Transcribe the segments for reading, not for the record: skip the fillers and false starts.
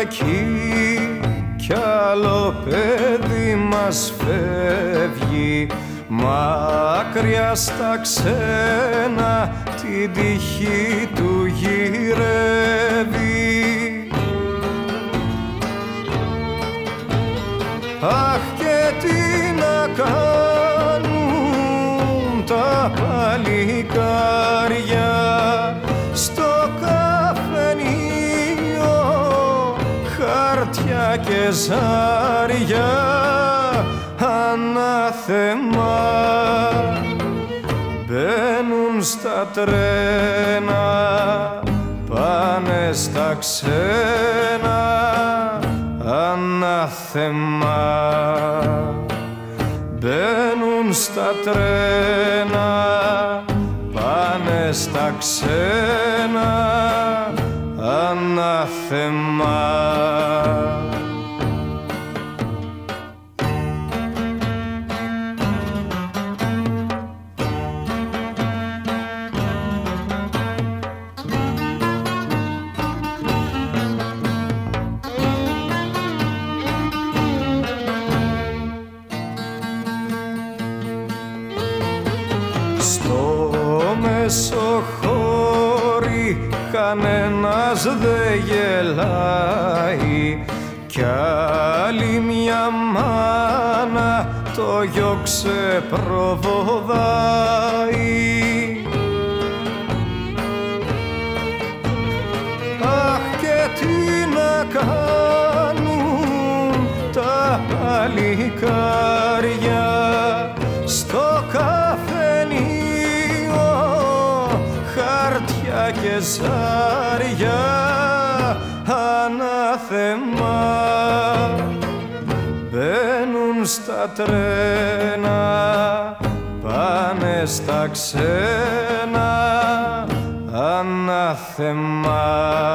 Κυριακή κι άλλο παιδί μας φεύγει μακριά στα ξένα, την τύχη του γυρεύει. Αχ, και τι να κάνουν τα παλικάρια στο καφενείο, χαρτιά και ζάρια ανάθεμα. Μπαίνουν στα τρένα, πάνε στα ξένα, ανάθεμα. Μπαίνουν στα τρένα, πάνε στα ξένα, ανάθεμα. Μεσοχώρι κανένας δε γελάει κι άλλη μια μάνα το γιο ξεπροβοδάει. Αχ, και τι να κάνουν τα παλικάρια στο καφενείο, χαρτιά και ζάρια ανάθεμα. Μπαίνουν στα τρένα, πάνε στα ξένα, ανάθεμα.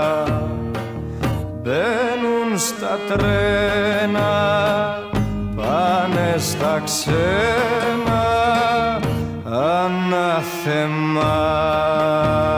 Μπαίνουν στα τρένα, πάνε στα ξένα, ανάθεμα.